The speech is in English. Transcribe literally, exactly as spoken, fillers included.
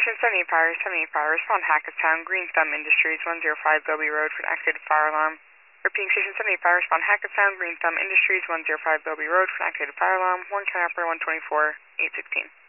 Station seventy-eight Fire, seventy-eight Fire, respond Hackettstown, Green Thumb Industries, one oh five Bellevue Road for an activated fire alarm. Repeating Station seventy-eight Fire, respond Hackettstown, Green Thumb Industries, one oh five Bellevue Road for an activated fire alarm, Warren County Operator one twenty-four, eight sixteen.